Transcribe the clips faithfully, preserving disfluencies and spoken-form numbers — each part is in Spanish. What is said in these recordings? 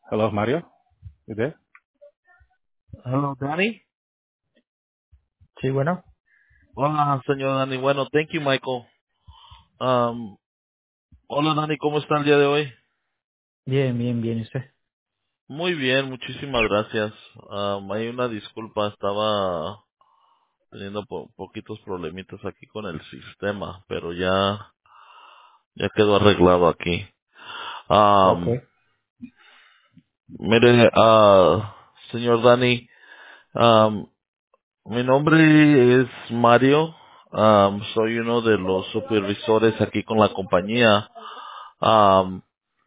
Hello, Mario. You there? Hello, Danny. Sí, bueno. Hola, señor Danny. Bueno, thank you, Michael. Um, hola, Danny, ¿cómo está el día de hoy? Bien, bien, bien, ¿y usted? Muy bien, muchísimas gracias. Um, hay una disculpa, estaba teniendo po- poquitos problemitas aquí con el sistema, pero ya, ya quedó arreglado aquí. Ok. Um, mire, ah, señor Danny, um, mi nombre es Mario. Um, soy uno de los supervisores aquí con la compañía. Um,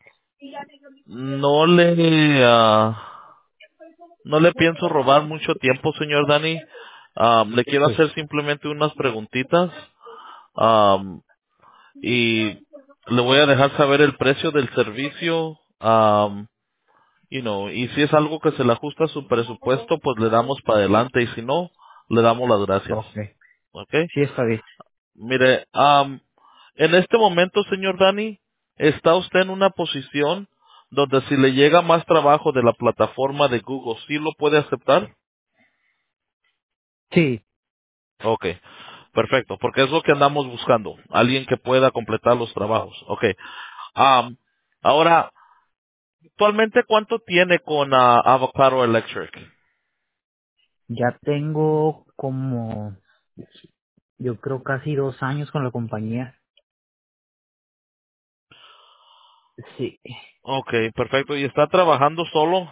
No le, ah, no le pienso robar mucho tiempo, señor Dani. Am, le quiero Sí. hacer simplemente unas preguntitas am, y le voy a dejar saber el precio del servicio. am, you know, y si es algo que se le ajusta a su presupuesto, pues le damos para adelante y si no, le damos las gracias. Ok. ¿Ok? Sí, está bien. Mire, am, en este momento, señor Dani, está usted en una posición donde si le llega más trabajo de la plataforma de Google, ¿sí lo puede aceptar? Sí, Ok, perfecto, porque es lo que andamos buscando, alguien que pueda completar los trabajos. Ok, am, ahora, actualmente, ¿cuánto tiene con ah, Avocado Electric? ya tengo como, yo creo casi dos años con la compañía. Sí. Ok, perfecto, ¿y está trabajando solo?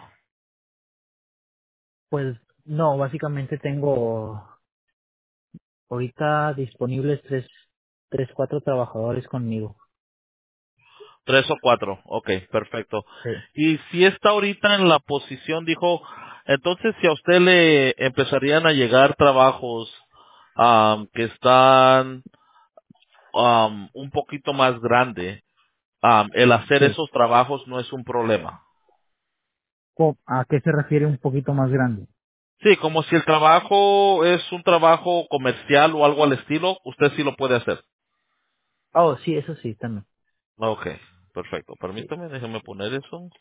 Pues no, básicamente tengo ahorita disponibles tres, tres, cuatro trabajadores conmigo. Tres o cuatro. Ok, perfecto. Sí. Y si está ahorita en la posición, dijo, entonces si a usted le empezarían a llegar trabajos am, que están am, un poquito más grande, am, el hacer Sí. esos trabajos no es un problema. Co- ¿A qué se refiere un poquito más grande? Sí, como si el trabajo es un trabajo comercial o algo al estilo, usted sí lo puede hacer. Oh, sí, eso sí, también. Ok, perfecto. Sí. Permítame, déjeme poner eso.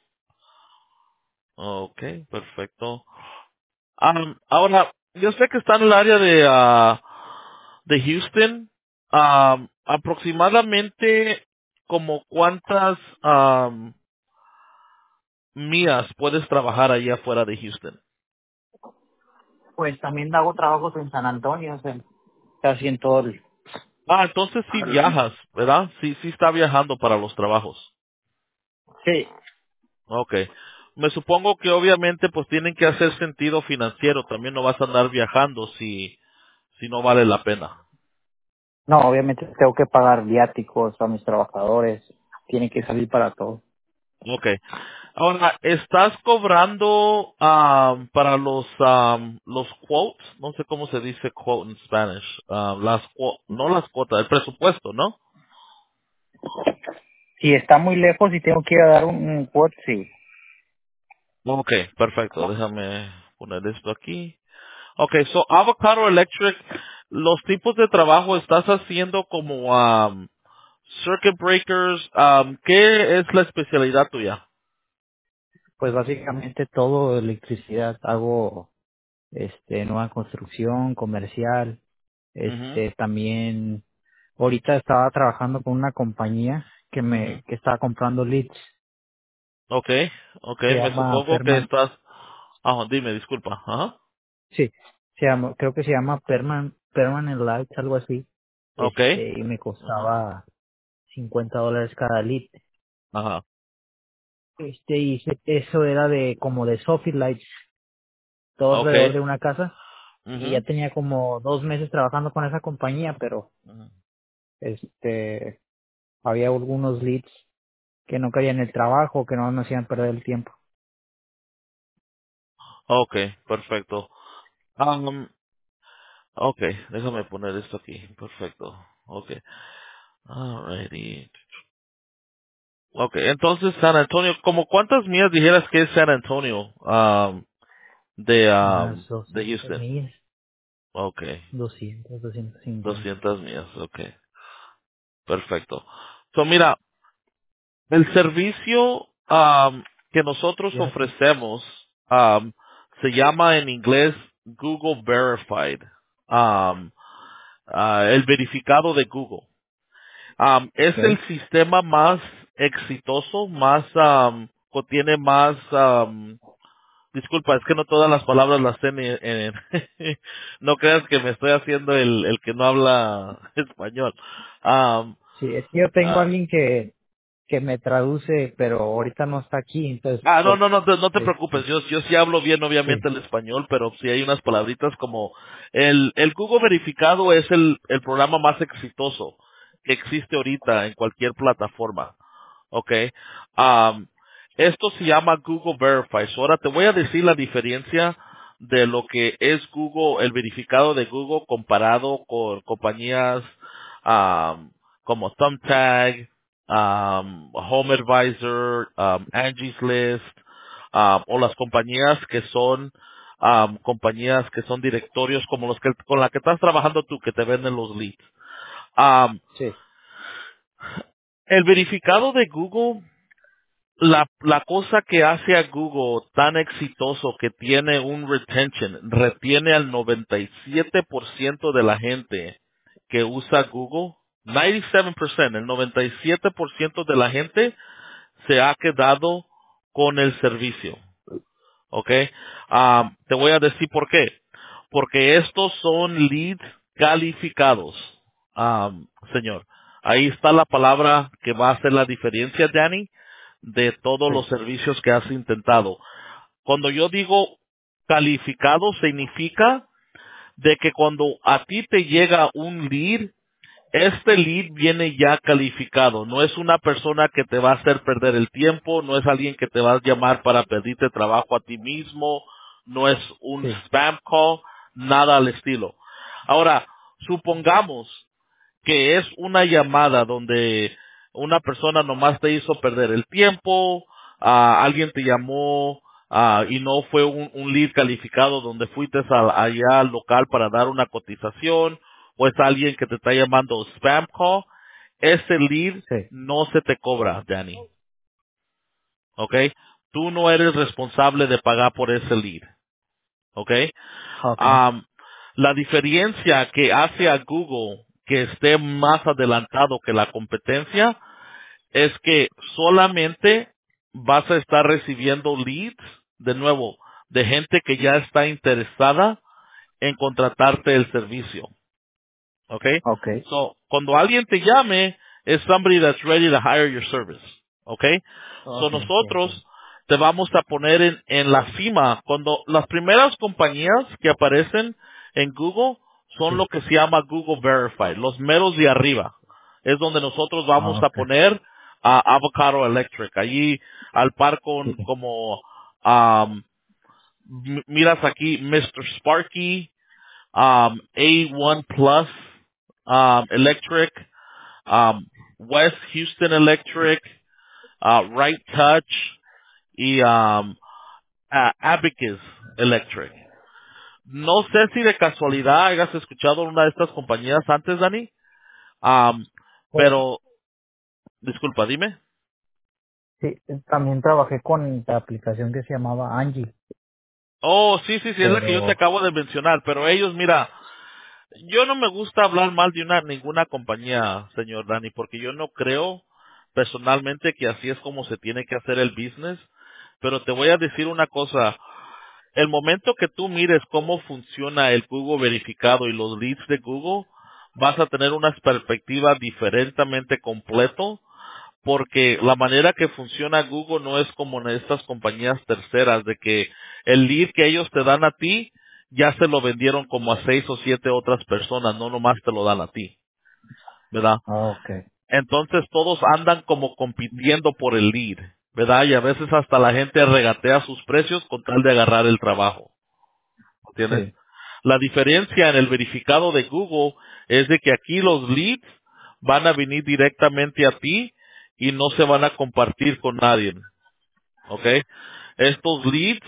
Ok, perfecto. Am, ahora, yo sé que está en el área de, ah, de Houston. Am, aproximadamente como cuántas am, millas puedes trabajar allá afuera de Houston. Pues también hago trabajos en San Antonio, o sea, casi en todo el... Ah, entonces sí viajas, ¿verdad? Sí, sí está viajando para los trabajos. Sí. Okay. Me supongo que obviamente pues tienen que hacer sentido financiero. También no vas a andar viajando si, si no vale la pena. No, obviamente tengo que pagar viáticos a mis trabajadores. Tiene que salir para todo. Okay. Ahora, ¿estás cobrando am, para los am, los quotes? No sé cómo se dice quote en Spanish. Am, las cu- no las cuotas, el presupuesto, ¿no? Si está muy lejos y tengo que ir a dar un, un quote, sí. Okay, perfecto. Déjame poner esto aquí. Okay, so Avocado Electric, los tipos de trabajo estás haciendo como am, circuit breakers. am, ¿Qué es la especialidad tuya? Pues básicamente todo electricidad. Hago este nueva construcción, comercial. Mhm, Este también ahorita estaba trabajando con una compañía que me mhm. que estaba comprando leads. Okay, Se okay. Me llama supongo que Perman. estás. Ah, dime, disculpa. Ajá. Sí. Se llama, creo que se llama Perman Permanent Lights, algo así. Okay. Este y me Ajá. costaba cincuenta dólares cada lead. Ajá. Este, y se- eso era de como de Sophie Lights, todo alrededor Okay. de una casa. Y ya Mhm. tenía como dos meses trabajando con esa compañía, pero este había algunos leads que no querían el trabajo, que no me hacían perder el tiempo. Okay, perfecto. Um, okay, déjame poner esto aquí. Perfecto. Okay. Alrighty. Okay, entonces San Antonio, ¿como cuántas millas dijeras que es San Antonio um, de Unas um, de doscientas Houston? millas, Okay, doscientas, doscientas cincuenta. doscientas millas. Okay, perfecto. So mira, el servicio um, que nosotros Fíjate. ofrecemos um, se llama en inglés Google Verified, um, ah, el verificado de Google. Um, es Ok. el sistema más exitoso, más um, contiene más um, disculpa, es que no todas las palabras las sé en, en- no creas que me estoy haciendo el, el que no habla español. Um, Sí, es que yo tengo a ah, alguien que, que me traduce, pero ahorita no está aquí, entonces, ah, no, por, no, no, te- no te preocupes. este, Yo, yo sí hablo bien, sí, obviamente, el español, pero sí hay unas palabritas como el, el Google verificado es el, el programa más exitoso que existe ahorita en cualquier plataforma. Okay. Um, esto se llama Google Verify. So, ahora te voy a decir la diferencia de lo que es Google, el verificado de Google comparado con compañías um, como Thumbtag, um, Home Advisor, um, Angie's List, um, o las compañías que son um, compañías que son directorios como los que con la que estás trabajando tú que te venden los leads. Um, sí, el verificado de Google la, la cosa que hace a Google tan exitoso que tiene un retention, retiene al noventa y siete por ciento de la gente que usa Google, noventa y siete por ciento, el noventa y siete por ciento de la gente se ha quedado con el servicio. ¿Ok? Ah, te voy a decir por qué. Porque estos son leads calificados, ah, señor. Ahí está la palabra que va a hacer la diferencia, Danny, de todos los sí, servicios que has intentado. Cuando yo digo calificado, significa de que cuando a ti te llega un lead, este lead viene ya calificado. No es una persona que te va a hacer perder el tiempo, no es alguien que te va a llamar para pedirte trabajo a ti mismo, no es un sí, spam call, nada al estilo. Ahora, supongamos que es una llamada donde una persona nomás te hizo perder el tiempo, ah, alguien te llamó ah, y no fue un, un lead calificado donde fuiste al- allá al local para dar una cotización, o es alguien que te está llamando spam call, ese lead sí, no se te cobra, Danny, ¿ok? Tú no eres responsable de pagar por ese lead, ¿ok? ok, Am, la diferencia que hace a Google que esté más adelantado que la competencia es que solamente vas a estar recibiendo leads, de nuevo, de gente que ya está interesada en contratarte el servicio. Okay? ok, So, cuando alguien te llame, es somebody that's ready to hire your service. Okay? So, ok, sí, entiendo. nosotros te vamos a poner en, en la cima. Cuando las primeras compañías que aparecen en Google son lo Sí, que se llama Google Verified, los meros de arriba. Es donde nosotros vamos ah, a ok, poner a Avocado Electric. Allí al par sí, con como, um, m- miras aquí, mister Sparky, um, A uno Plus um, Electric, um, West Houston Electric, uh, Right Touch y um, a- Abacus Electric. No sé si de casualidad hayas escuchado una de estas compañías antes, Dani, um, pues, pero disculpa, dime. sí, también trabajé con la aplicación que se llamaba Angie, Oh, sí, sí, sí, es la que yo te pero, acabo de mencionar, pero ellos, mira, yo no me gusta hablar mal de una ninguna compañía, señor Dani, porque yo no creo personalmente que así es como se tiene que hacer el business. Pero te voy a decir una cosa, el momento que tú mires cómo funciona el Google verificado y los leads de Google, vas a tener una perspectiva diferentemente completo, porque la manera que funciona Google no es como en estas compañías terceras, de que el lead que ellos te dan a ti, ya se lo vendieron como a seis o siete otras personas, no nomás te lo dan a ti, ¿verdad? ah, ok, Entonces todos andan como compitiendo por el lead, ¿verdad? Y a veces hasta la gente regatea sus precios con tal de agarrar el trabajo, ¿entiendes? sí, La diferencia en el verificado de Google es de que aquí los leads van a venir directamente a ti y no se van a compartir con nadie, ¿ok? Estos leads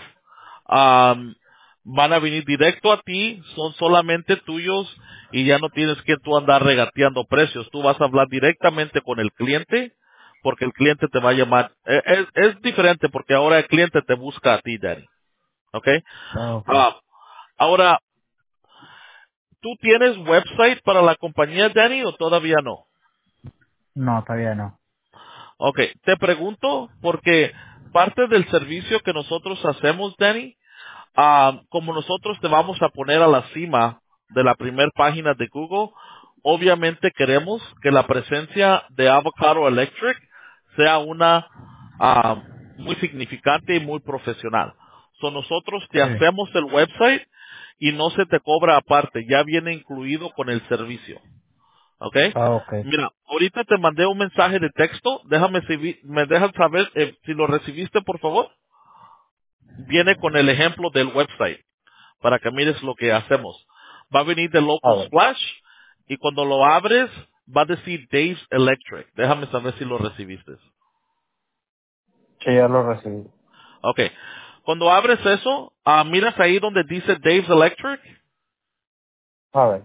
am, van a venir directo a ti, son solamente tuyos y ya no tienes que tú andar regateando precios. Tú vas a hablar directamente con el cliente porque el cliente te va a llamar. Eh, Es, es diferente porque ahora el cliente te busca a ti, Danny. ¿Ok? Ah, ok. Ah, ahora, ¿tú tienes website para la compañía, Danny, o todavía no? No, todavía no. Ok, te pregunto porque parte del servicio que nosotros hacemos, Danny, ah, como nosotros te vamos a poner a la cima de la primera página de Google, obviamente queremos que la presencia de Avocado Electric sea una ah, muy significante y muy profesional. So nosotros te Sí. hacemos el website y no se te cobra aparte, ya viene incluido con el servicio. ¿Ok? Ah, ok. Mira, ahorita te mandé un mensaje de texto, déjame si vi- me dejas saber eh, si lo recibiste, por favor. Viene con el ejemplo del website para que mires lo que hacemos. Va a venir de A Local ver. Splash y cuando lo abres va a decir Dave's Electric. Déjame saber si lo recibiste. Sí, ya lo recibí. Ok. Cuando abres eso, ah, miras ahí donde dice Dave's Electric. A ver.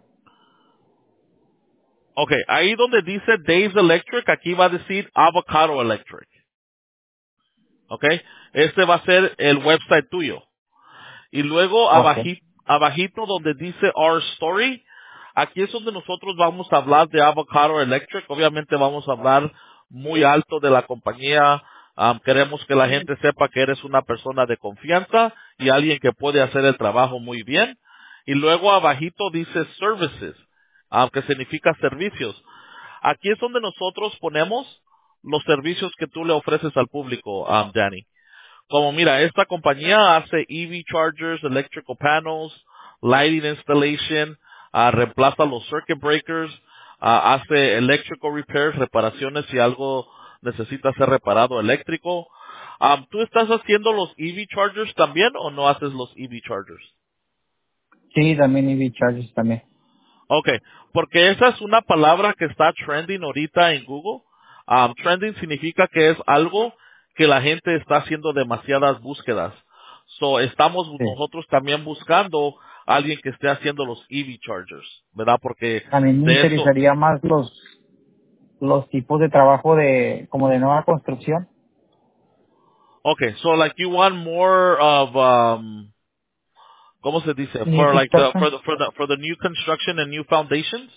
Ok, ahí donde dice Dave's Electric, aquí va a decir Avocado Electric. Ok. Este va a ser el website tuyo. Y luego Ok. abaji- abajito donde dice Our Story, aquí es donde nosotros vamos a hablar de Avocado Electric. Obviamente vamos a hablar muy alto de la compañía. Am, queremos que la gente sepa que eres una persona de confianza y alguien que puede hacer el trabajo muy bien. Y luego abajito dice Services, am, que significa servicios. Aquí es donde nosotros ponemos los servicios que tú le ofreces al público, am, Danny. Como mira, esta compañía hace E V chargers, electrical panels, lighting installation, ah, reemplaza los circuit breakers, ah, hace electrical repairs, reparaciones si algo necesita ser reparado eléctrico. Ah, ¿Tú estás haciendo los E V chargers también o no haces los E V chargers? Sí, también E V charges también. Okay, porque esa es una palabra que está trending ahorita en Google. Um, trending significa que es algo que la gente está haciendo demasiadas búsquedas. So, estamos Sí. nosotros también buscando a alguien que esté haciendo los E V chargers, ¿verdad? Porque También me de eso, interesaría más los los tipos de trabajo de como de nueva construcción, okay, so like you want more of, um, ¿cómo se dice? new For like the, for construction, the, for the, for the new construction and new foundations?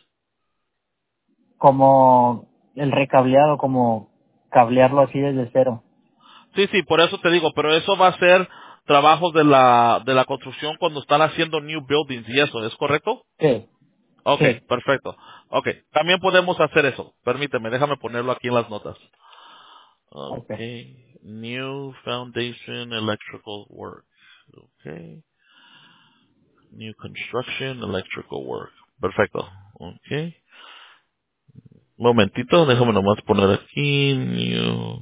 como el recableado, como cablearlo así desde cero. Sí, sí, por eso te digo, pero eso va a ser trabajos de la, de la construcción cuando están haciendo new buildings y eso, ¿es correcto? Sí, Okay, sí. perfecto. Okay, también podemos hacer eso. Permíteme, déjame ponerlo aquí en las notas. Okay. Okay, new foundation electrical work. Okay, new construction electrical work. Perfecto. Okay. Momentito, déjame nomás poner aquí new.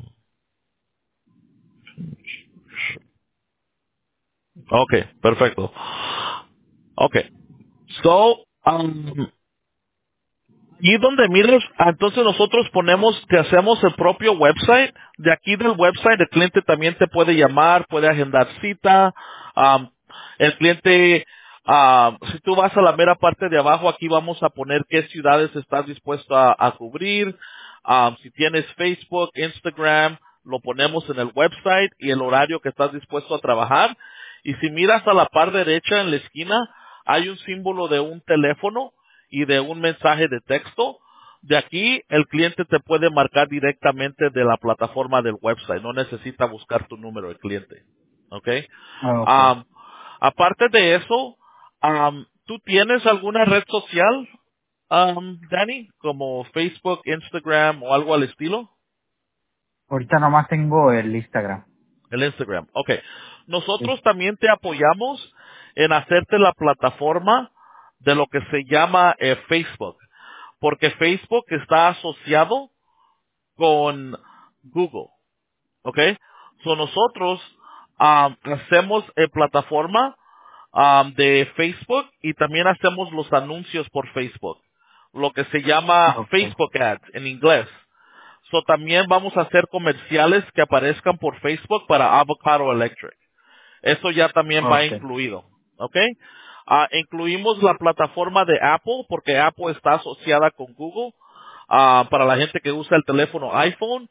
Okay, perfecto. Okay. So, um, y donde mires, ah, entonces nosotros ponemos, te hacemos el propio website. De aquí del website el cliente también te puede llamar, puede agendar cita. Am, el cliente, ah, si tú vas a la mera parte de abajo, aquí vamos a poner qué ciudades estás dispuesto a, a cubrir. Am, si tienes Facebook, Instagram, lo ponemos en el website y el horario que estás dispuesto a trabajar. Y si miras a la par derecha en la esquina, hay un símbolo de un teléfono y de un mensaje de texto. De aquí el cliente te puede marcar directamente de la plataforma del website. No necesita buscar tu número de cliente. ¿Ok? Ah, okay. Am, aparte de eso, am, ¿tú tienes alguna red social, am, Danny? Como Facebook, Instagram o algo al estilo? Ahorita nomás tengo el Instagram. El Instagram. Ok. Sí. Nosotros también te apoyamos en hacerte la plataforma de lo que se llama eh, Facebook. Porque Facebook está asociado con Google, ¿ok? So nosotros um, hacemos eh, plataforma um, de Facebook y también hacemos los anuncios por Facebook, lo que se llama Okay. Facebook Ads en inglés. So también vamos a hacer comerciales que aparezcan por Facebook para Avocado Electric. Eso ya también va Okay. incluido, ¿ok? Ah, incluimos la plataforma de Apple porque Apple está asociada con Google ah, para la gente que usa el teléfono iPhone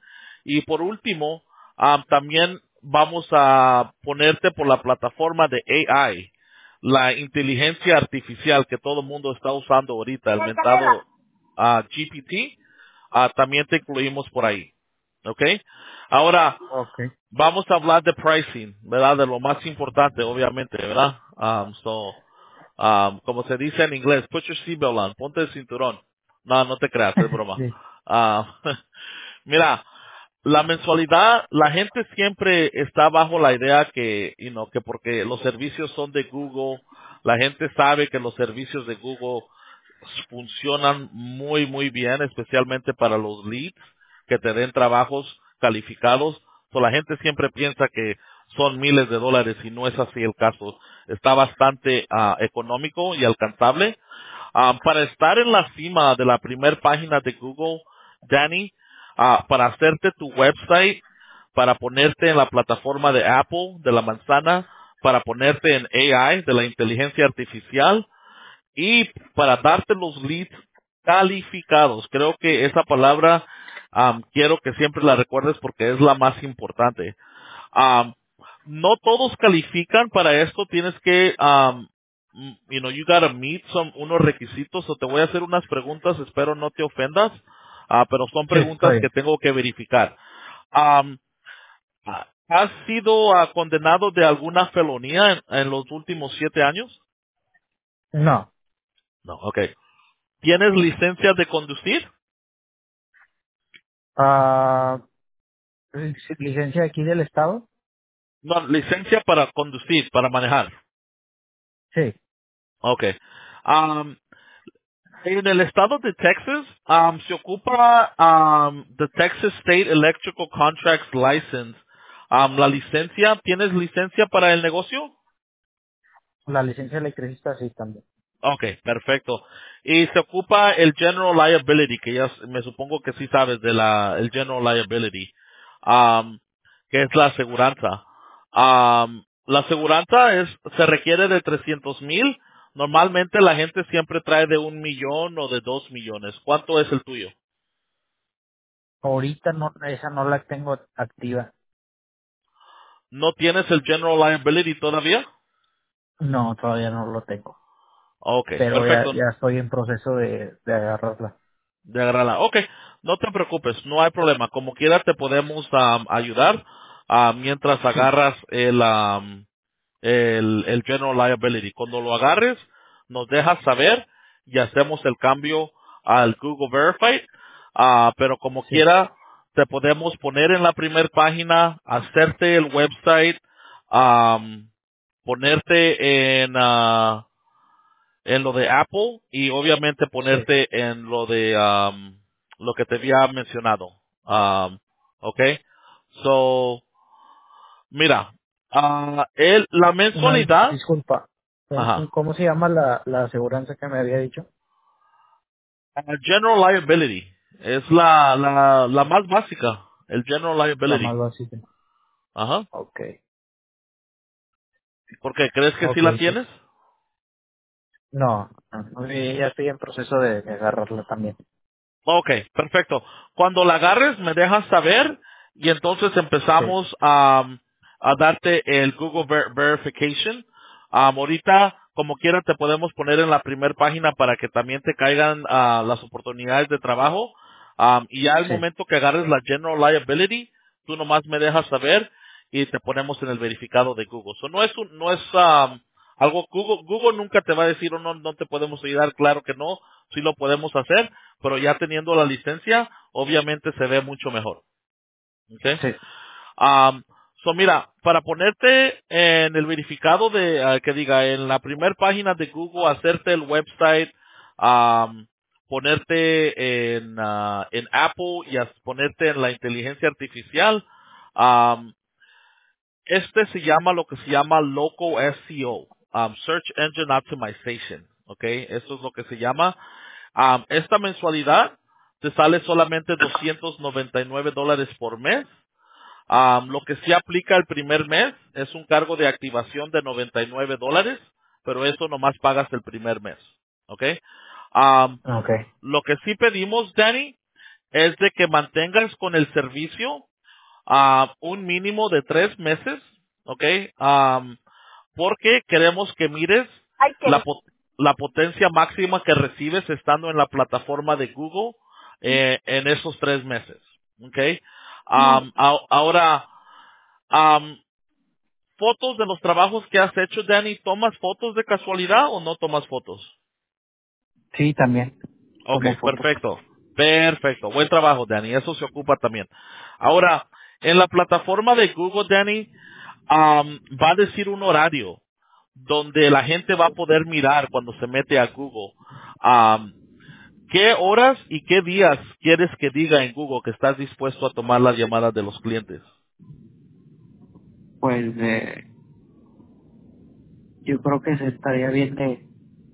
Y por último, ah, también vamos a ponerte por la plataforma de A I, la inteligencia artificial que todo el mundo está usando ahorita, el mentado ah, G P T, ah, también te incluimos por ahí. ¿Ok? Ahora, Ok. vamos a hablar de pricing, ¿verdad? De lo más importante, obviamente, ¿verdad? Um, so, um, como se dice en inglés, put your seatbelt on, ponte el cinturón. No, no te creas, es broma. Sí, Ah, mira, la mensualidad, la gente siempre está bajo la idea que, you know, que porque los servicios son de Google, la gente sabe que los servicios de Google funcionan muy, muy bien, especialmente para los leads que te den trabajos calificados. So, la gente siempre piensa que son miles de dólares y no es así el caso. Está bastante ah, económico y alcanzable. Ah, para estar en la cima de la primer página de Google, Danny, ah, para hacerte tu website, para ponerte en la plataforma de Apple, de la manzana, para ponerte en A I, de la inteligencia artificial, y para darte los leads calificados. Creo que esa palabra am, quiero que siempre la recuerdes porque es la más importante. Um, no todos califican para esto. Tienes que, um, mm, you know, you gotta meet some, unos requisitos. O te voy a hacer unas preguntas. Espero no te ofendas. Ah, pero son sí, está preguntas bien. que tengo que verificar. Um, ah, ¿Has sido ah, condenado de alguna felonía en, en los últimos siete años? No. No, okay. ¿Tienes licencia de conducir? Ah, licencia aquí del estado. No, licencia para conducir, para manejar. Sí. Okay. Um, En el estado de Texas, um, se ocupa um, the Texas State Electrical Contracts License. Um, la licencia, ¿tienes licencia para el negocio? La licencia electricista sí también. Okay, perfecto. Y se ocupa el General Liability, que ya s- me supongo que sí sabes de la el General Liability, um, que es la aseguranza. Um, la aseguranza es se requiere de trescientos mil. Normalmente la gente siempre trae de un millón o de dos millones. ¿Cuánto es el tuyo? Ahorita no, esa no la tengo activa. ¿No tienes el General Liability todavía? No, todavía no lo tengo. Okay, Pero ya, perfecto. ya estoy en proceso de, de agarrarla. De agarrarla. Ok, no te preocupes, no hay problema. Como quiera te podemos am, ayudar ah, mientras Sí, agarras el, am, el, el General Liability. Cuando lo agarres, nos dejas saber y hacemos el cambio al Google Verify. Ah, pero como sí, quiera, te podemos poner en la primera página, hacerte el website, am, ponerte en... ah, en lo de Apple y obviamente sí. ponerte en lo de um, lo que te había mencionado. Um, okay. So, mira, ah, el, la Una dis- mensualidad, disculpa. Un- un- ajá, ¿Cómo se llama la, la aseguranza que me había dicho? ah, General Liability es la, la, la más básica, el General La más Liability. básica. Ajá. Ok. ¿Por qué? ¿Crees que sí Ok, la sí. tienes? No, no, ya estoy en proceso de, de agarrarla también. Ok, perfecto. Cuando la agarres, me dejas saber y entonces Sí, empezamos a, a darte el Google Ver- Verification. Am, ahorita, como quiera, te podemos poner en la primera página para que también te caigan ah, las oportunidades de trabajo. Am, y ya al sí, momento que agarres la General Liability, tú nomás me dejas saber y te ponemos en el verificado de Google. So, no es un, no es am, algo Google, Google nunca te va a decir, oh, no, no te podemos ayudar, claro que no, sí lo podemos hacer, pero ya teniendo la licencia, obviamente se ve mucho mejor. ¿Ok? sí, Um, so mira, para ponerte en el verificado de, ah, que diga, en la primera página de Google, hacerte el website, um, ponerte en, ah, en Apple y as- ponerte en la inteligencia artificial, um, este se llama lo que se llama Local S E O, um, Search Engine Optimization. ¿Ok? Eso es lo que se llama. Um, esta mensualidad te sale solamente doscientos noventa y nueve dólares por mes. Um, lo que sí aplica el primer mes es un cargo de activación de noventa y nueve dólares, pero eso nomás pagas el primer mes. ¿Ok? Um, ok, lo que sí pedimos, Danny, es de que mantengas con el servicio ah, un mínimo de tres meses, ¿ok? Am, porque queremos que mires la, po- la potencia máxima que recibes estando en la plataforma de Google eh, en esos tres meses, ¿ok? Am, a- ahora, am, fotos de los trabajos que has hecho, Danny, ¿tomas fotos de casualidad o no tomas fotos? Sí, también Ok, tomo fotos. perfecto. Perfecto. Buen trabajo, Danny. Eso se ocupa también. Ahora, en la plataforma de Google, Danny, am, va a decir un horario donde la gente va a poder mirar cuando se mete a Google. am, ¿Qué horas y qué días quieres que diga en Google que estás dispuesto a tomar las llamadas de los clientes? Pues eh, yo creo que se estaría bien de,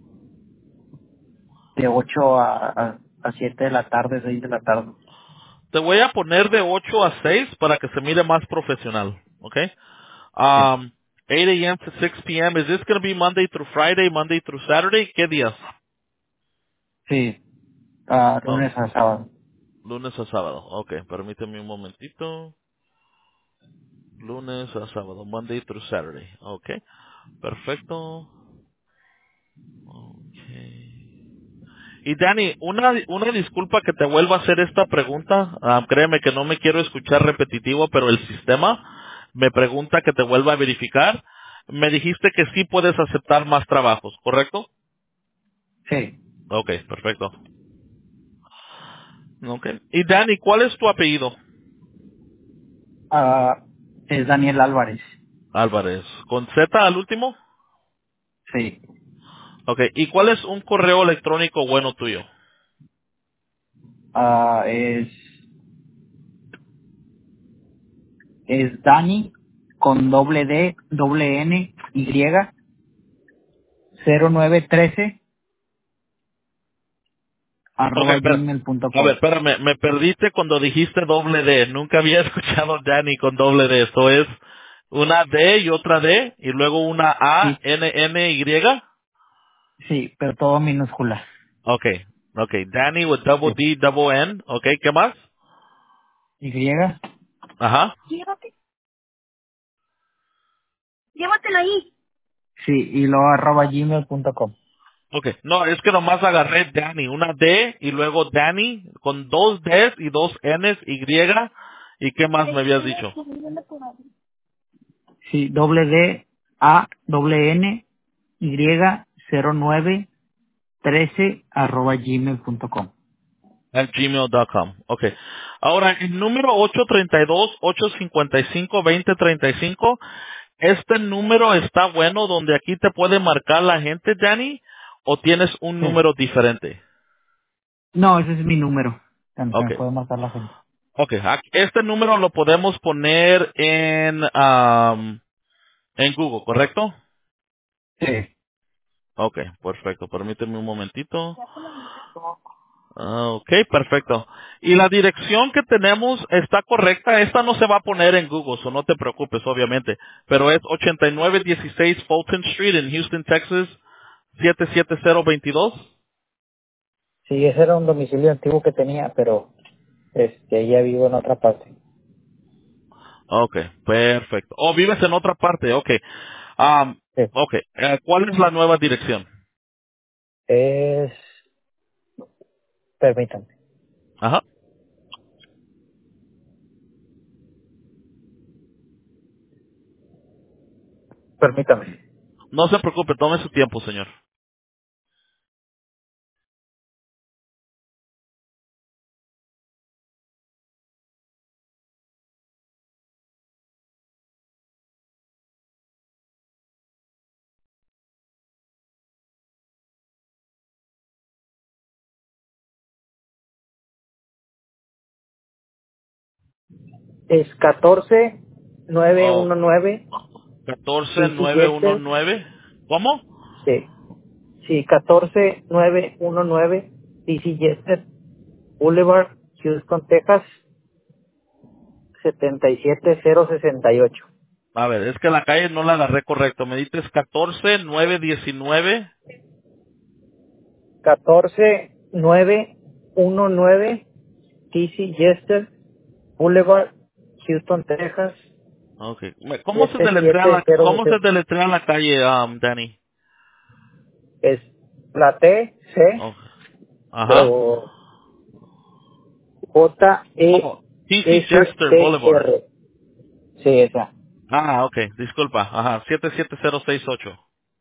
de ocho a, a, a siete de la tarde, seis de la tarde. Te voy a poner de ocho a seis para que se mire más profesional. ¿Ok? Sí. Um, eight a m to six p m. Is this going to be Monday through Friday, Monday through Saturday? ¿Qué días? Sí, ah, Oh, lunes a sábado. lunes a sábado. Ok, permíteme un momentito. Lunes a sábado, Monday through Saturday. Ok, perfecto. Okay. Y Danny, una, una disculpa que te vuelva a hacer esta pregunta. Ah, créeme que no me quiero escuchar repetitivo, pero el sistema me pregunta que te vuelva a verificar. Me dijiste que sí puedes aceptar más trabajos, ¿correcto? Sí. Ok, perfecto. Okay. Y Danny, ¿cuál es tu apellido? Ah, es Daniel Álvarez. Álvarez. ¿Con Z al último? Sí. Okay. ¿Y cuál es un correo electrónico bueno tuyo? Ah, es, es Dani con doble D, doble N, Y, cero nueve trece Okay, arroba pero, gmail punto a ver, com. espérame, me perdiste cuando dijiste doble D. Nunca había escuchado Danny con doble D. Eso es una D y otra D y luego una A, Sí, N, N, Y. sí, pero todo minúscula. Okay. Okay. Danny with double Sí. D, double N. Okay. ¿Qué más? Y, Ajá. sí, y luego arroba gmail punto com. Okay. No, es que nomás agarré Danny, una D y luego Danny con dos Ds y dos Ns, Y. ¿Y qué más me habías dicho? Sí, doble D, A, doble N, Y, cero nueve trece arroba gmail punto com. At gmail punto com. Okay. Ahora, el número ocho tres dos, ocho cinco cinco, dos cero tres cinco, ¿este número está bueno donde aquí te puede marcar la gente, Danny? ¿O tienes un Sí. número diferente? No, ese es mi número. También me Okay. puede marcar la gente. Okay. Ac- Este número lo podemos poner en, am, en Google, ¿correcto? Sí. Okay, perfecto. Permíteme un momentito. Ah, ok, perfecto. Y la dirección que tenemos está correcta. Esta no se va a poner en Google, so no te preocupes, obviamente. Pero es ochenta y nueve dieciséis Fulton Street en Houston, Texas, siete siete cero dos dos. Sí, ese era un domicilio antiguo que tenía, pero este ya vivo en otra parte. Ok, perfecto. Oh, vives en otra parte, ok. Um, Sí. ok, eh, ¿cuál es la nueva dirección? Es, permítame, Ajá. permítame. No se preocupe, tome su tiempo, señor. Es catorce nueve Oh, uno nueve catorce Easy nueve uno Jester. nueve. ¿Cómo? Sí. Sí, catorce nueve uno nueve Easy Jester Boulevard, Houston, Texas, setenta y siete cero sesenta y ocho. A ver, es que la calle no la agarré correcto. Me dices catorce nueve diecinueve. catorce nueve uno nueve Easy Jester Boulevard, Houston, Texas, Okay. Me- ¿Cómo se siete deletrea siete la, cero cómo se ocho. deletrea la calle, um, Danny? Es la T, C, Oh, ajá. luego J, E, Oh, T C S, Chester T, Boulevard. R. Sí, esa. Ah, okay. Disculpa. Ajá. siete siete cero seis ocho.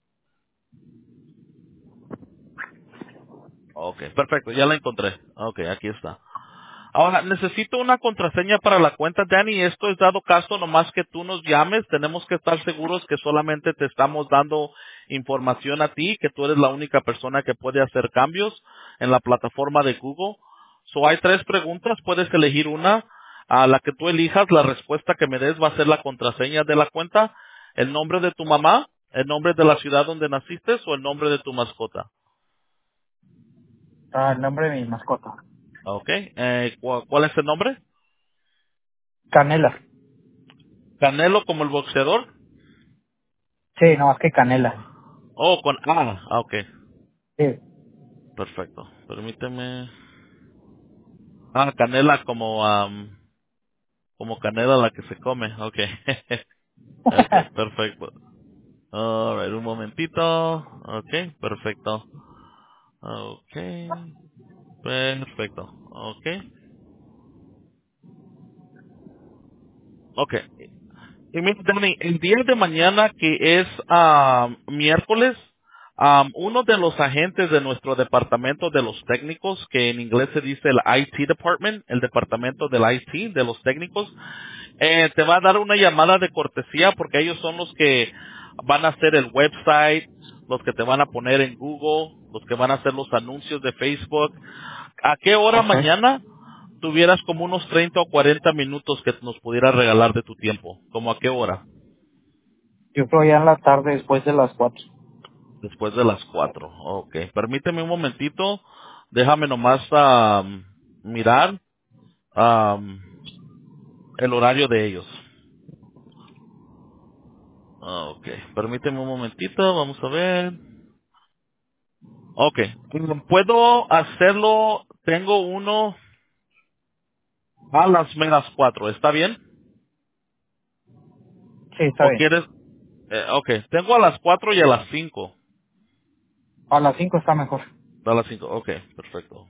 Okay, perfecto. Ya la encontré. Okay, aquí está. Ahora, necesito una contraseña para la cuenta, Danny. Esto es dado caso, nomás que tú nos llames. Tenemos que estar seguros que solamente te estamos dando información a ti, que tú eres la única persona que puede hacer cambios en la plataforma de Google. So, hay tres preguntas. Puedes elegir una. A la que tú elijas, la respuesta que me des va a ser la contraseña de la cuenta, el nombre de tu mamá, el nombre de la ciudad donde naciste o el nombre de tu mascota. Ah, el nombre de mi mascota. Okay. Eh, ¿cu- ¿Cuál es el nombre? Canela. Canelo como el boxeador. Sí, no, más que Canela. Oh, con A. Ah, ok. Sí. Perfecto. Permíteme. Ah, canela como, am, como canela la que se come. Ok. Ok, perfecto. Alright, un momentito. Ok, perfecto. Ok, perfecto. Ok. Ok. Y mira, Dani, el día de mañana que es am, miércoles, am, uno de los agentes de nuestro departamento de los técnicos, que en inglés se dice el I T Department, el departamento del I T, de los técnicos, eh, te va a dar una llamada de cortesía porque ellos son los que van a hacer el website, los que te van a poner en Google, los que van a hacer los anuncios de Facebook. ¿A qué hora Ok. mañana tuvieras como unos treinta o cuarenta minutos que nos pudieras regalar de tu tiempo? ¿Cómo a qué hora? Yo creo ya en la tarde después de las cuatro. Después de las cuatro. Ok. Permíteme un momentito. Déjame nomás am, mirar am, el horario de ellos. Ok. Permíteme un momentito. Vamos a ver. Ok. Puedo hacerlo. Tengo uno a las menos cuatro. ¿Está bien? Sí, está ¿O bien. quieres? Eh, ok. Tengo a las cuatro y a las cinco. A las cinco está mejor. A las cinco. Ok. Perfecto.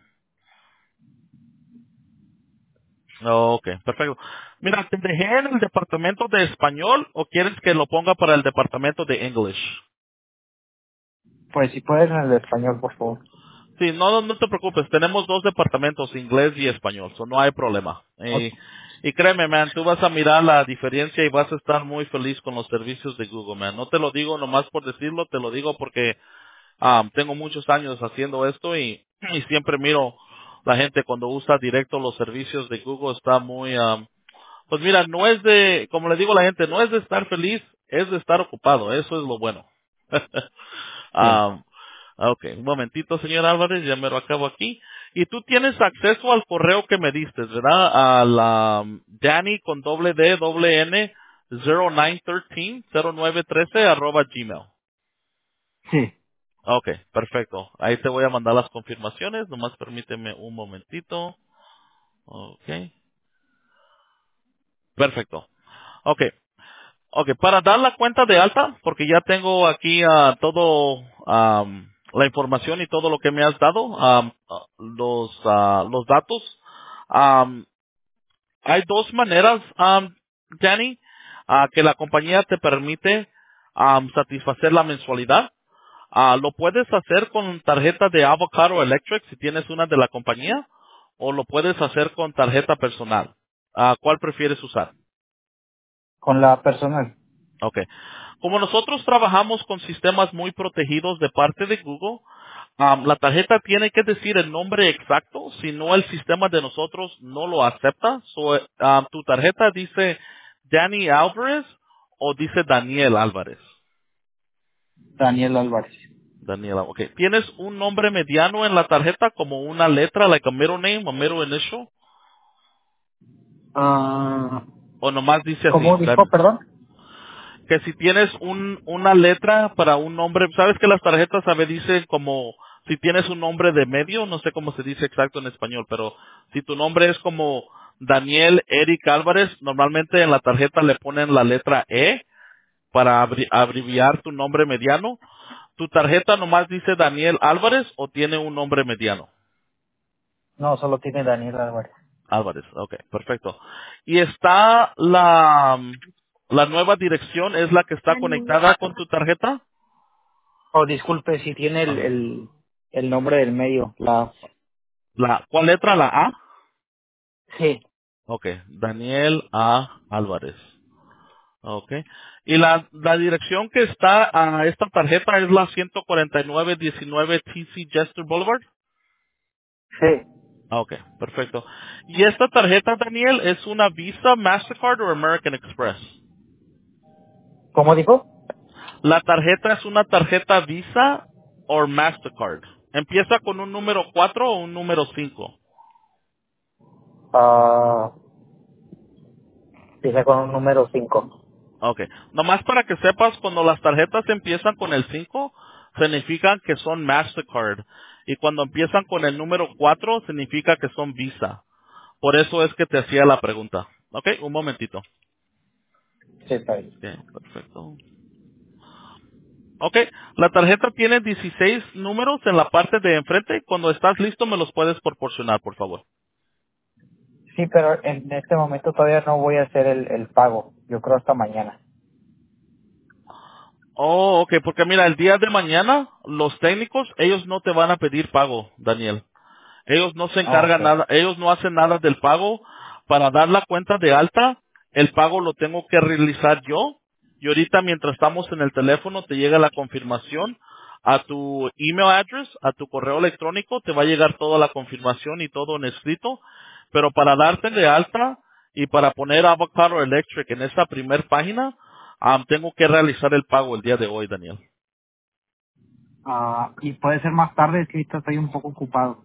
Ok, perfecto. Mira, ¿te dejé en el departamento de español o quieres que lo ponga para el departamento de English? Pues si puedes en el de español, por favor. Sí, no, no, no te preocupes. Tenemos dos departamentos, inglés y español, so no hay problema. Ok. Y, y créeme, man, tú vas a mirar la diferencia y vas a estar muy feliz con los servicios de Google, man. No te lo digo nomás por decirlo, te lo digo porque ah, tengo muchos años haciendo esto y, y siempre miro la gente cuando usa directo los servicios de Google está muy... ah, pues mira, no es de, como le digo a la gente, no es de estar feliz, es de estar ocupado. Eso es lo bueno. Sí. Ah, ok, un momentito, señor Álvarez, ya me lo acabo aquí. Y tú tienes acceso al correo que me diste, ¿verdad? A la um, Danny con doble D, doble N, cero nueve uno tres, cero nueve uno tres arroba gmail. Sí. Ok, perfecto. Ahí te voy a mandar las confirmaciones. Nomás permíteme un momentito. Ok, perfecto. Ok, ok, para dar la cuenta de alta, porque ya tengo aquí ah, todo am, la información y todo lo que me has dado, am, ah, los ah, los datos. am, hay dos maneras, am, Danny, ah, que la compañía te permite am, satisfacer la mensualidad. Ah, lo puedes hacer con tarjeta de Avocado Electric si tienes una de la compañía, o lo puedes hacer con tarjeta personal. Ah, ¿cuál prefieres usar? Con la personal. Okay. Como nosotros trabajamos con sistemas muy protegidos de parte de Google, um, la tarjeta tiene que decir el nombre exacto, si no el sistema de nosotros no lo acepta. So, eh, um, tu tarjeta dice Danny Álvarez o dice Daniel Álvarez. Daniel Álvarez. Daniela, okay. ¿Tienes un nombre mediano en la tarjeta como una letra, like a middle name, a middle initial? Ah, ¿O nomás dice así? ¿cómo dijo, perdón? Que si tienes un, una letra para un nombre, sabes que las tarjetas a veces dicen como, si tienes un nombre de medio, no sé cómo se dice exacto en español, pero si tu nombre es como Daniel Eric Álvarez. Normalmente en la tarjeta le ponen la letra E para abri- abreviar tu nombre mediano. ¿Tu tarjeta nomás dice Daniel Álvarez o tiene un nombre mediano? No, solo tiene Daniel Álvarez. Álvarez, ok, perfecto. Y está la, la nueva dirección, ¿es la que está conectada con tu tarjeta? Oh, disculpe, si tiene el, Ajá. el, el nombre del medio. La, La, ¿cuál letra? La A. sí, Ok, Daniel A. Álvarez. Ok. Y la, la dirección que está a esta tarjeta es la ciento cuarenta y nueve diecinueve T C Jester Boulevard. sí. Ah, ok, perfecto. ¿Y esta tarjeta, Daniel, es una Visa, Mastercard o American Express? ¿Cómo dijo? La tarjeta es una tarjeta Visa o Mastercard. ¿Empieza con un número cuatro o un número cinco? Ah, dice con un número cinco. Ok. Nomás para que sepas, cuando las tarjetas empiezan con el cinco, significan que son Mastercard. Y cuando empiezan con el número cuatro, significa que son Visa. Por eso es que te hacía la pregunta. Ok, un momentito. Sí, está bien. Ok, perfecto. Ok, la tarjeta tiene dieciséis números en la parte de enfrente. Cuando estás listo, me los puedes proporcionar, por favor. Sí, pero en este momento todavía no voy a hacer el, el pago. Yo creo hasta mañana. Oh, ok, porque mira, el día de mañana, los técnicos, ellos no te van a pedir pago, Daniel. Ellos no se Ah, ok. encargan nada, ellos no hacen nada del pago. Para dar la cuenta de alta, el pago lo tengo que realizar yo. Y ahorita mientras estamos en el teléfono te llega la confirmación a tu email address, a tu correo electrónico, te va a llegar toda la confirmación y todo en escrito. Pero para darte de alta y para poner Avocado Electric en esa primer página, ah, tengo que realizar el pago el día de hoy, Daniel. Ah, y puede ser más tarde, es que ahorita estoy un poco ocupado.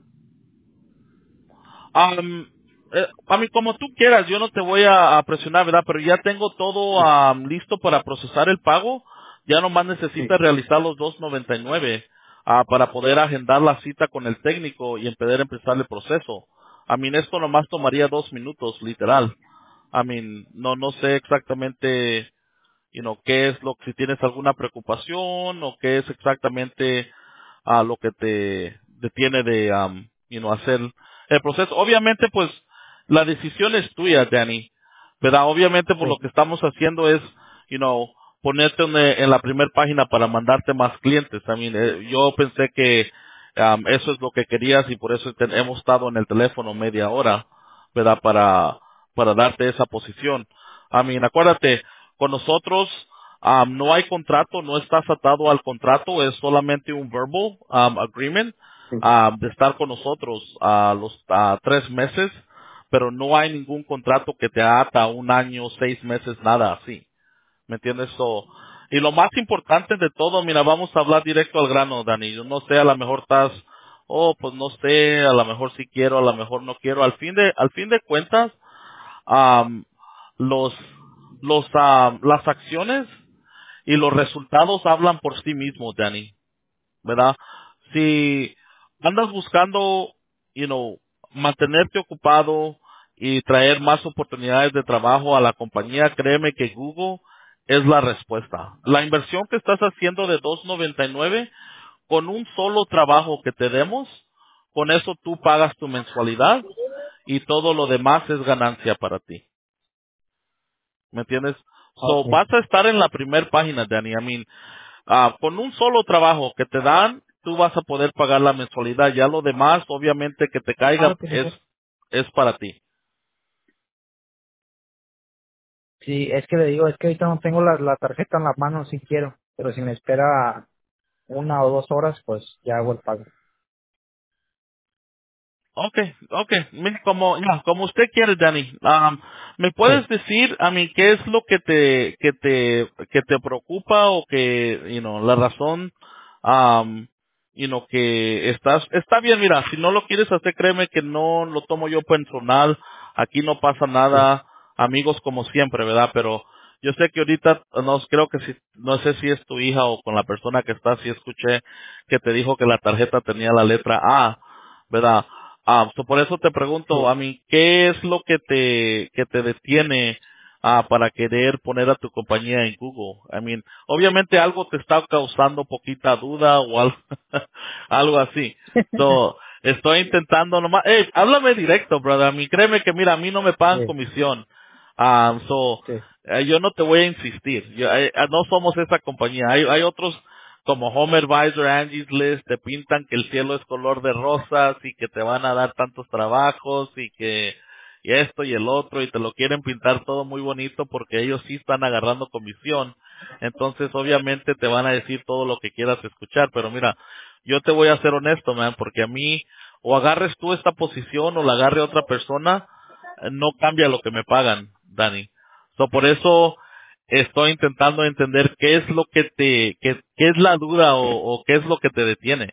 Am, eh, a mí, como tú quieras, yo no te voy a, a presionar, ¿verdad? Pero ya tengo todo Sí, am, listo para procesar el pago. Ya nomás sí. necesitas realizar los dos noventa y nueve ah, para poder agendar la cita con el técnico y poder empezar el proceso. A mí, esto nomás tomaría dos minutos, literal. A mí, no, no sé exactamente, you know, qué es lo que, si tienes alguna preocupación o qué es exactamente a lo que te detiene de um, you know, hacer el proceso. Obviamente, pues, la decisión es tuya, Danny, ¿verdad? Obviamente, por lo Sí. que estamos haciendo es, you know, ponerte en, en la primera página para mandarte más clientes. I mean, eh, yo pensé que um, eso es lo que querías y por eso te- hemos estado en el teléfono media hora, ¿verdad? Para, para darte esa posición. I mean, acuérdate, con nosotros Um, no hay contrato, no estás atado al contrato, es solamente un verbal um, agreement Sí. um, de estar con nosotros a los a tres meses, pero no hay ningún contrato que te ata a un año, seis meses, nada así. ¿Me entiendes? So, y lo más importante de todo, mira, vamos a hablar directo al grano, Dani. Yo no sé, a lo mejor estás, oh, pues no sé, a lo mejor sí quiero, a lo mejor no quiero. Al fin de, al fin de cuentas, um, los, los, um, las acciones y los resultados hablan por sí mismos, Danny, ¿verdad? Si andas buscando, you know, mantenerte ocupado y traer más oportunidades de trabajo a la compañía, créeme que Google es la respuesta. La inversión que estás haciendo de dos noventa y nueve con un solo trabajo que te demos, con eso tú pagas tu mensualidad y todo lo demás es ganancia para ti. ¿Me entiendes? Ok. So, vas a estar en la primera página, Danny. I mean, Ah, con un solo trabajo que te dan, tú vas a poder pagar la mensualidad. Ya lo demás, obviamente, que te Ah, caiga lo tiene es, que- es para ti. Sí, es que le digo, es que ahorita no tengo la, la tarjeta en la mano, si quiero. Pero si me espera una o dos horas, pues ya hago el pago. Okay, okay. Mire, como, ya, como usted quiere, Danny. Um, ¿Me Sí. puedes decir a mí qué es lo que te, que te, que te preocupa o que, you know, la razón, um, you know, que estás, está bien, mira, si no lo quieres hacer, créeme que no lo tomo yo personal. Aquí no pasa Sí. nada, amigos como siempre, ¿verdad? Pero yo sé que ahorita, no creo que si, no sé si es tu hija o con la persona que está, si escuché que te dijo que la tarjeta tenía la letra A, ¿verdad? Ah, so por eso te pregunto, Sí, a mí, ¿qué es lo que te, que te detiene ah, para querer poner a tu compañía en Google? I mean, obviamente algo te está causando poquita duda o algo, algo así. So, estoy intentando nomás, hey, háblame directo, brother. A mí, créeme que mira, a mí no me pagan sí, comisión. Ah, so, sí, eh, yo no te voy a insistir. Yo, eh, eh, no somos esa compañía. Hay, hay otros como Home Advisor, Angie's List, te pintan que el cielo es color de rosas y que te van a dar tantos trabajos y que y esto y el otro y te lo quieren pintar todo muy bonito porque ellos sí están agarrando comisión. Entonces, obviamente te van a decir todo lo que quieras escuchar, pero mira, yo te voy a ser honesto, man, porque a mí o agarres tú esta posición o la agarre otra persona, eh, no cambia lo que me pagan, Dani. So, por eso estoy intentando entender qué es lo que te, qué, qué es la duda o, o qué es lo que te detiene.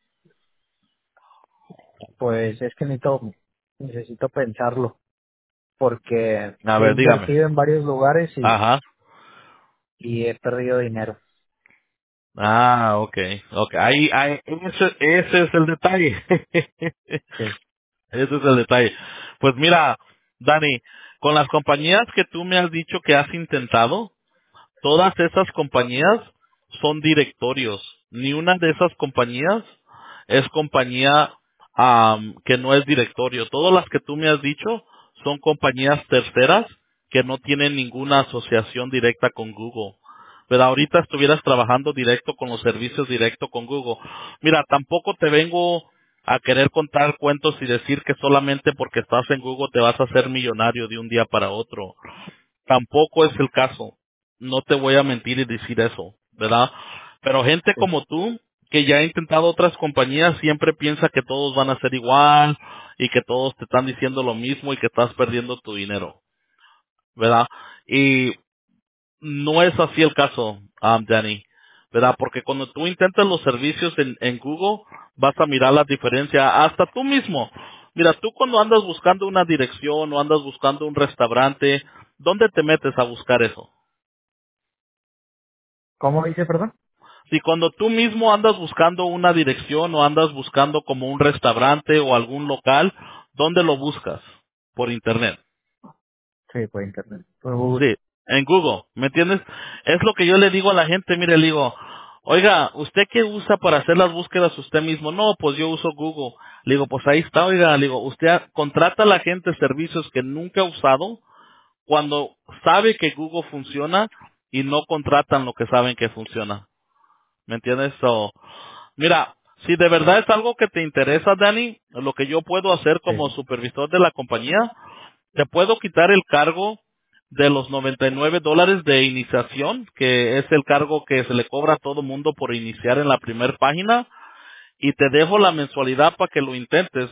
pues es que necesito, necesito pensarlo, porque A he ver, dígame. invertido en varios lugares y, Ajá. y he perdido dinero. Ah, okay, okay. Ahí, ahí, ese, ese es el detalle. Sí, Ese es el detalle. Pues mira, Dani, con las compañías que tú me has dicho que has intentado, todas esas compañías son directorios. Ni una de esas compañías es compañía am, que no es directorio. Todas las que tú me has dicho son compañías terceras que no tienen ninguna asociación directa con Google. Pero ahorita estuvieras trabajando directo con los servicios directo con Google. Mira, tampoco te vengo a querer contar cuentos y decir que solamente porque estás en Google te vas a hacer millonario de un día para otro. Tampoco es el caso. No te voy a mentir y decir eso, ¿verdad? Pero gente sí, como tú, que ya ha intentado otras compañías, siempre piensa que todos van a ser igual y que todos te están diciendo lo mismo y que estás perdiendo tu dinero, ¿verdad? Y no es así el caso, um, Danny, ¿verdad? Porque cuando tú intentas los servicios en, en Google, vas a mirar la diferencia hasta tú mismo. Mira, tú cuando andas buscando una dirección o andas buscando un restaurante, ¿dónde te metes a buscar eso? ¿cómo dice, perdón? Si cuando tú mismo andas buscando una dirección o andas buscando como un restaurante o algún local, ¿dónde lo buscas? Por internet. Sí, por internet, por Google. Sí, en Google, ¿me entiendes? Es lo que yo le digo a la gente, mire, le digo, oiga, ¿usted qué usa para hacer las búsquedas usted mismo? No, pues yo uso Google. Le digo, pues ahí está, oiga, le digo, usted contrata a la gente servicios que nunca ha usado cuando sabe que Google funciona y no contratan lo que saben que funciona. ¿Me entiendes? So, mira, si de verdad es algo que te interesa, Dani, lo que yo puedo hacer Sí, como supervisor de la compañía, te puedo quitar el cargo de los noventa y nueve dólares de iniciación, que es el cargo que se le cobra a todo mundo por iniciar en la primera página, y te dejo la mensualidad para que lo intentes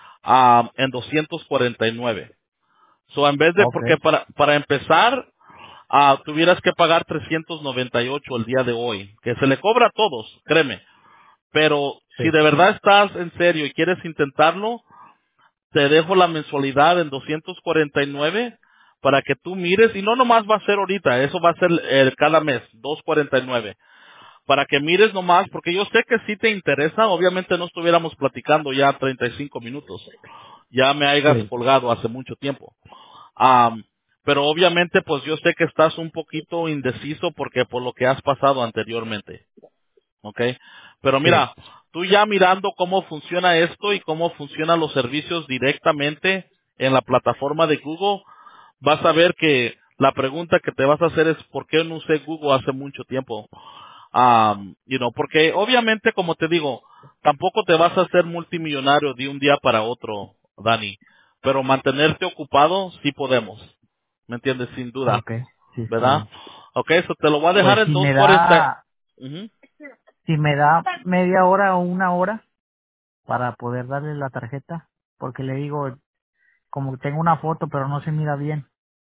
ah, en doscientos cuarenta y nueve. So, en vez de, ok, porque para, para empezar, ah, tuvieras que pagar trescientos noventa y ocho el día de hoy, que se le cobra a todos, créeme. Pero sí, si de verdad estás en serio y quieres intentarlo, te dejo la mensualidad en doscientos cuarenta y nueve para que tú mires, y no nomás va a ser ahorita, eso va a ser eh, cada mes, doscientos cuarenta y nueve, para que mires nomás, porque yo sé que si te interesa, obviamente no estuviéramos platicando ya treinta y cinco minutos, ya me hayas sí, colgado hace mucho tiempo. Am, pero obviamente pues yo sé que estás un poquito indeciso porque por lo que has pasado anteriormente. ¿Ok? Pero sí, mira, tú ya mirando cómo funciona esto y cómo funcionan los servicios directamente en la plataforma de Google, vas a ver que la pregunta que te vas a hacer es ¿por qué no usé Google hace mucho tiempo? Um, you know, porque obviamente, como te digo, tampoco te vas a hacer multimillonario de un día para otro, Dani, pero mantenerte ocupado sí podemos, ¿me entiendes? Sin duda, ok, sí, está ¿verdad? bien. Ok, eso te lo voy a dejar Pues en si me doscientos cuarenta. da, Ujú. si me da media hora o una hora para poder darle la tarjeta, porque le digo, como que tengo una foto, pero no se mira bien.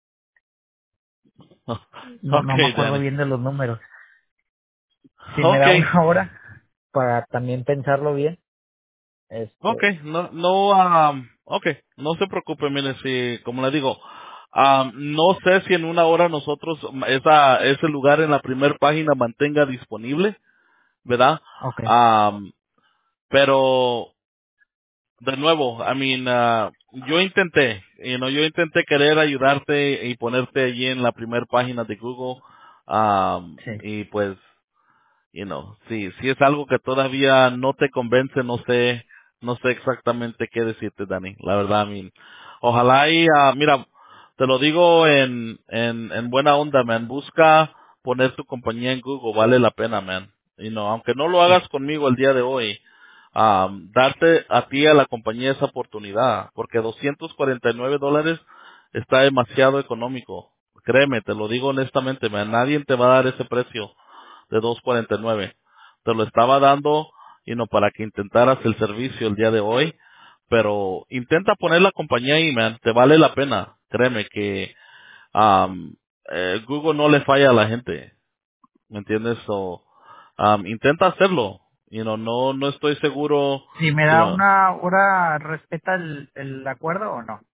No, Ok, no me acuerdo Danny. bien de los números. Si me Ok, da una hora para también pensarlo bien, ok, este, no, no, am, ok, no se preocupe, mire, si, como le digo, am, no sé si en una hora nosotros esa, ese lugar en la primera página mantenga disponible, ¿verdad? ok, Am, pero de nuevo, I mean, ah, yo intenté, you know, yo intenté querer ayudarte y ponerte allí en la primera página de Google, um, Sí. y pues, you know, si, si es algo que todavía no te convence, no sé, no sé exactamente qué decirte, Dani, la verdad, I mean, ojalá y, ah, mira, te lo digo en, en, en buena onda, man, busca poner tu compañía en Google, vale la pena, man, you know, aunque no lo Sí. hagas conmigo el día de hoy, um, darte a ti, a la compañía, esa oportunidad, porque doscientos cuarenta y nueve dólares está demasiado económico, créeme, te lo digo honestamente, man, nadie te va a dar ese precio de dos cuarenta y nueve. Te lo estaba dando, you know, para que intentaras el servicio el día de hoy, pero intenta poner la compañía ahí, man, te vale la pena. Créeme que um, eh, Google no le falla a la gente, ¿me entiendes? So, um, intenta hacerlo. You know, no no estoy seguro, Si me you da know. una hora, ¿respeta el, el acuerdo o no?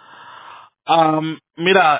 Um, mira,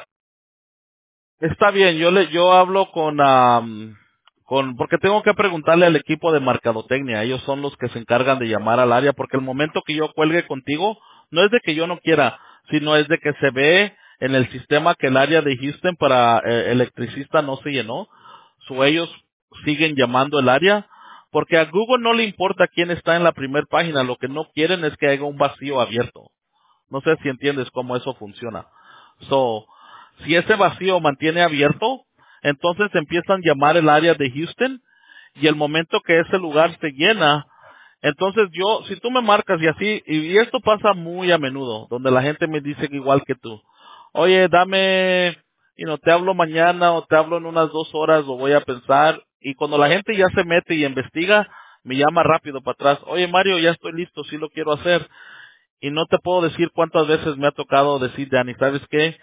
está bien, yo le, yo hablo con, am, con, porque tengo que preguntarle al equipo de mercadotecnia, ellos son los que se encargan de llamar al área, porque el momento que yo cuelgue contigo, no es de que yo no quiera, sino es de que se ve en el sistema que el área de Houston para eh, electricista no se llenó, so ellos siguen llamando el área, porque a Google no le importa quién está en la primera página, lo que no quieren es que haya un vacío abierto. No sé si entiendes cómo eso funciona. So, si ese vacío mantiene abierto, entonces empiezan a llamar el área de Houston y el momento que ese lugar se llena, entonces yo, si tú me marcas y así, y esto pasa muy a menudo, donde la gente me dice que igual que tú, oye, dame, you know, te hablo mañana o te hablo en unas dos horas, lo voy a pensar, y cuando la gente ya se mete y investiga, me llama rápido para atrás, oye Mario, ya estoy listo, sí lo quiero hacer, y no te puedo decir cuántas veces me ha tocado decir, Dani, ¿sabes qué?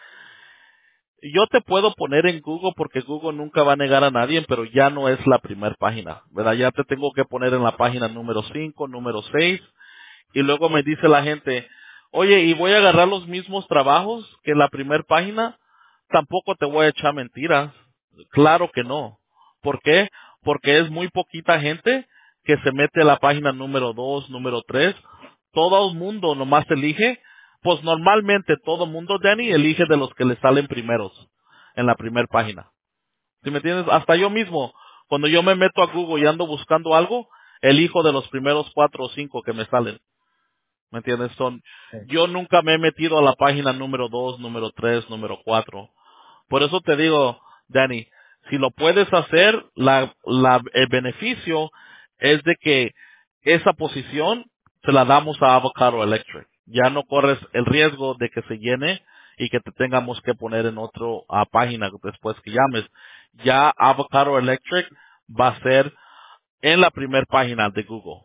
Yo te puedo poner en Google porque Google nunca va a negar a nadie, pero ya no es la primera página, ¿verdad? Ya te tengo que poner en la página número cinco, número seis, y luego me dice la gente, oye, ¿y voy a agarrar los mismos trabajos que la primera página? Tampoco te voy a echar mentiras. Claro que no. ¿Por qué? Porque es muy poquita gente que se mete a la página número dos, número tres. Todo el mundo nomás elige. Pues normalmente todo el mundo, Danny, elige de los que le salen primeros en la primera página. ¿Sí me entiendes? Hasta yo mismo, cuando yo me meto a Google y ando buscando algo, elijo de los primeros cuatro o cinco que me salen. ¿Me entiendes? Son, Sí. yo nunca me he metido a la página número dos, número tres, número cuatro. Por eso te digo, Danny, si lo puedes hacer, la, la, el beneficio es de que esa posición se la damos a Avocado Electric. Ya no corres el riesgo de que se llene y que te tengamos que poner en otro ah, página después que llames. Ya Avocado Electric va a ser en la primera página de Google.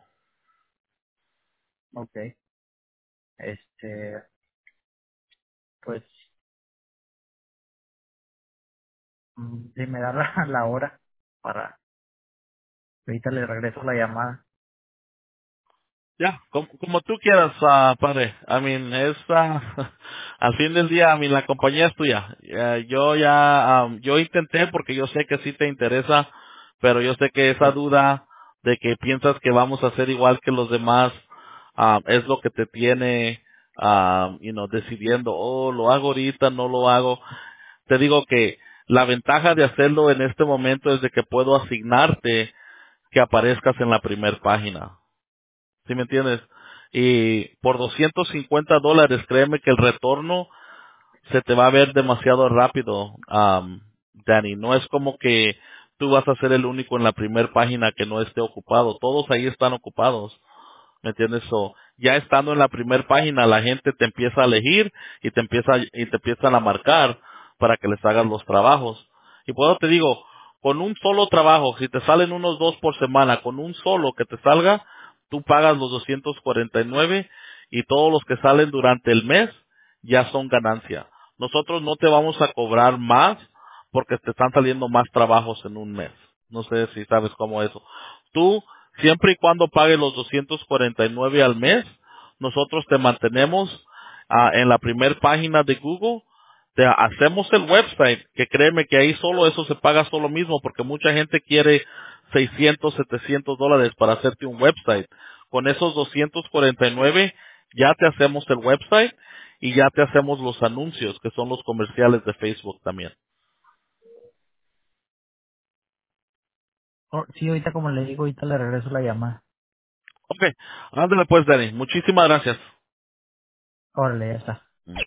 Ok. Este, pues, mm, si me da la, la hora para, ahorita le regreso la llamada. Ya, como, como tú quieras, ah, padre. I mean, es, ah, al fin del día, I mean, la compañía es tuya. Eh, yo ya, am, yo intenté porque yo sé que sí te interesa, pero yo sé que esa Sí. duda de que piensas que vamos a ser igual que los demás, am, es lo que te tiene, am, you know, decidiendo, oh, lo hago ahorita, no lo hago. Te digo que la ventaja de hacerlo en este momento es de que puedo asignarte que aparezcas en la primera página. ¿Sí me entiendes? Y por doscientos cincuenta dólares, créeme que el retorno se te va a ver demasiado rápido, um, Danny. No es como que tú vas a ser el único en la primera página que no esté ocupado. Todos ahí están ocupados. ¿Me entiendes? So, ya estando en la primera página, la gente te empieza a elegir y te empieza y te empiezan a marcar para que les hagas los trabajos. Y por eso te digo, con un solo trabajo, si te salen unos dos por semana, con un solo que te salga, tú pagas los doscientos cuarenta y nueve y todos los que salen durante el mes ya son ganancia. Nosotros no te vamos a cobrar más porque te están saliendo más trabajos en un mes. No sé si sabes cómo eso. Tú, siempre y cuando pagues los doscientos cuarenta y nueve al mes, nosotros te mantenemos ah, en la primera página de Google, te hacemos el website, que créeme que ahí solo eso se paga solo mismo, porque mucha gente quiere seiscientos, setecientos dólares para hacerte un website. Con esos doscientos cuarenta y nueve ya te hacemos el website y ya te hacemos los anuncios, que son los comerciales de Facebook también. Oh, sí, ahorita como le digo, ahorita le regreso la llamada. Ok, ándale pues, Danny. Muchísimas gracias. Órale, ya está.